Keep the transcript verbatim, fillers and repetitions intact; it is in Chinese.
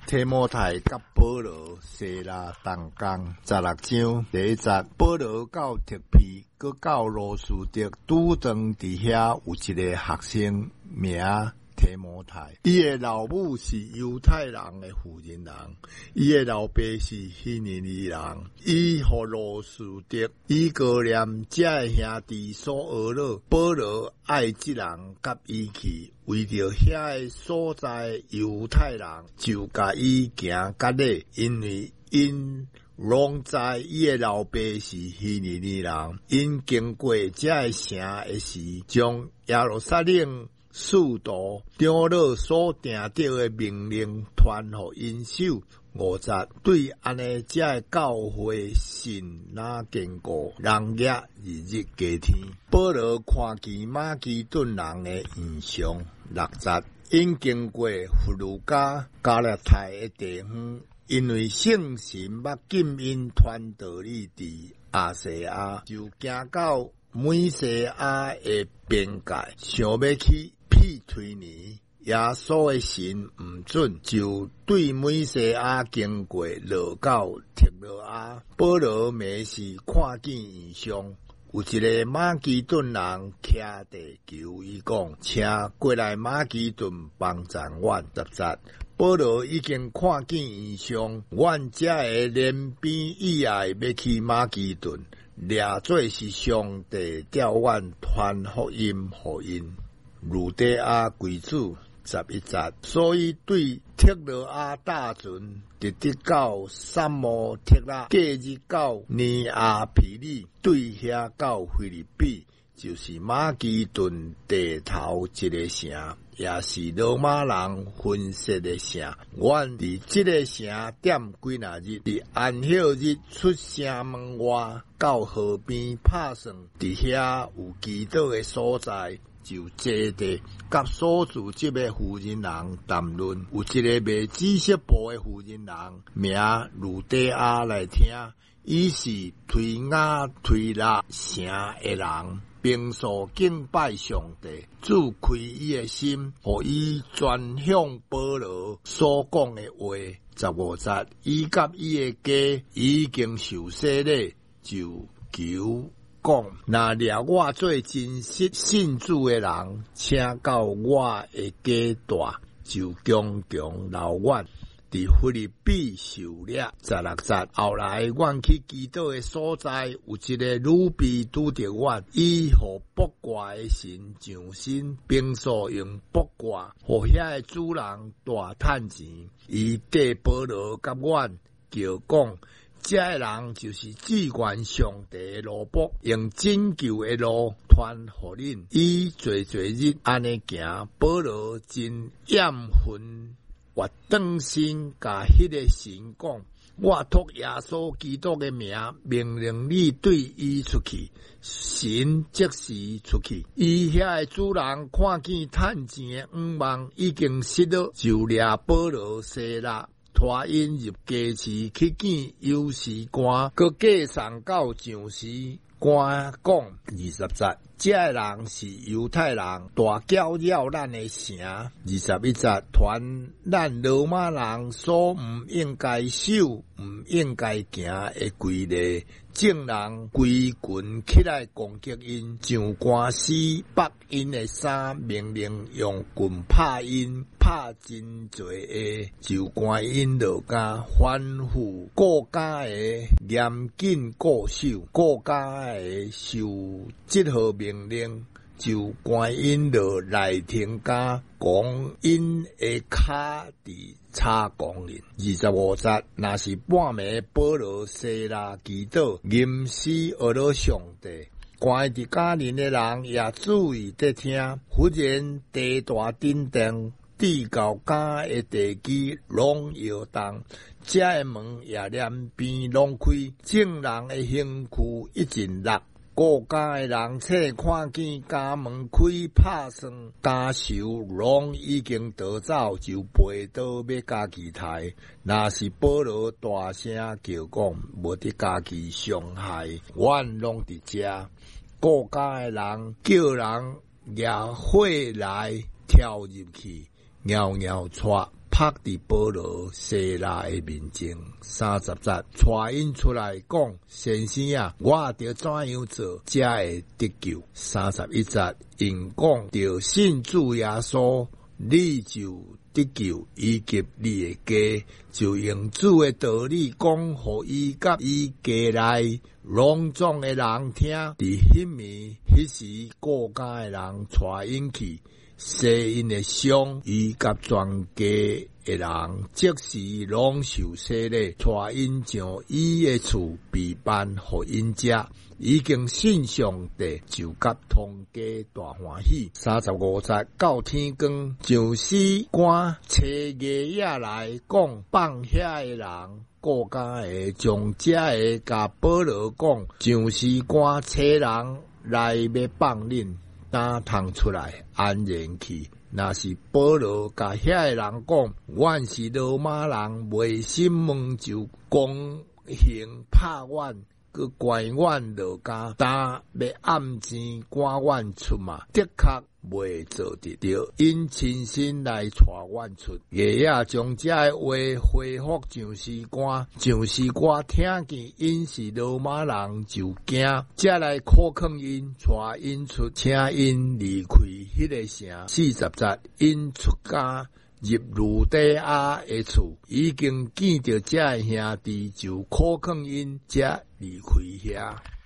提摩太甲保罗西拉同工十六章第一节，保罗到特庇，搁到罗斯德，拄当伫遐有一个学生名提摩太，伊的老母是犹太人的妇人人，伊的老爸是希尼尼人，伊互罗斯德以哥念这的兄弟所讹了，保罗爱这人甲伊去，为着遐的所在犹太人就甲伊行甲礼，因为因拢知伊的老爸是希尼尼人，因经过这的城的时，将耶路撒冷使徒长老所定定的命令传互因手。五节，对安尼这的教会信那坚固，人业日日加添。保罗看见马其顿人的异象。六节，因经过弗鲁加、加拉太的地方，因为圣神捌禁因传道理伫亚细亚，就行到美西亚的边界，想要去庇推尼。耶稣的神唔准，就对美西亚经过，落到帖罗亚。保罗每时看见异象，有一个马其顿人徛地求伊讲，请过来马其顿帮赞阮。十节，保罗已经看见异象，阮这个连边以外要去马其顿，掠做是上帝调阮传福音互因。路底亚贵子十一节，所以对帖罗亚大船直直到撒摩帖拉，隔日到尼阿皮利，对遐到菲律比，就是马其顿地头一个城，也是罗马人分析的城。阮伫这个城点几若日，伫安息日出城门外，到河边拍算，伫遐有祈祷的所在。就坐地甲所住这个妇人人谈论，有一个卖紫色布的妇人人名路底亚来听，伊是推雅推拉城的人，平素敬拜上帝，主开伊的心，互伊专向保罗所讲的话。十五节，伊甲伊的家已经受洗礼，就求讲，若掠我做真实信主的人，请到我的家大，就强强留阮伫菲律比受掠。十六节，后来阮去祈祷的所在，有一个女婢拄着阮，伊互卜卦的神上身，平素用卜卦，互遐的主人大趁钱。伊缀保罗甲阮叫讲，这个人就是至愿上帝的罗卜，用拯救的路传互恁。伊最最日安尼行，保罗真厌恨，活转身甲迄个神讲，我托耶稣基督的名命令你对伊出去。神即时出去，伊遐的主人看见趁钱的五望已经失了，就掠保罗西拉，拖因入街市去见有时官，佮介绍到上时官讲。二十节，这个人是犹太人，大搅扰咱的城。二十一节，传咱罗马人所唔应该守、唔应该行的规例，众人规群起来攻击因，上官司剥因的衫，命令用棍拍因，拍真多下，就赶因落家，吩咐各家的严谨固守，各家的受这号命令，就赶因落内廷家，讲因的脚伫插工人。二十五节，若是半暝，保罗西拉祈祷，吟诗学了上帝。关伫家人的人也注意在听，忽然地大震动，地高家的地基拢摇动，这的门也两边拢开，众人的身躯一阵落。各家的人册看见家门开拍算，家属拢已经逃走，就背倒要家己刣。若是保罗大声叫讲，无得家己伤害，阮拢伫遮。各家的人叫人举火来跳入去，袅袅带拍伫保罗西拉的面前。三十节，带因出来讲，先生啊，我着怎样做才会得救？三十一节，因讲着信主耶稣，你就得救，以及你的家，就用主的道理讲，互伊甲伊家内拢总的人听。伫迄暝迄时，各家的人带因去，洗因的伤，伊甲全家的人即时拢受洗礼，带因将伊的厝备办互因食。已经信上帝，就甲通家大欢喜。三十五节，到天光，上司官找夜夜来讲，放遐的人，各家的将这个甲保罗讲，上司官找人来要放恁，打通出来安然去。若是保罗甲遐的人讲，阮是罗马人，未心问就公行拍阮。佮关阮落家，但要暗钱赶阮出嘛，的确袂做得到。因亲身来带阮出，爷爷将这话回复上司官，上司官听见因是罗马人就惊，才来考劝因，带因出，请因离开迄个城。四十节，因出家。入路底亚的厝，已经见到这兄弟，就考劝因，才离开遐。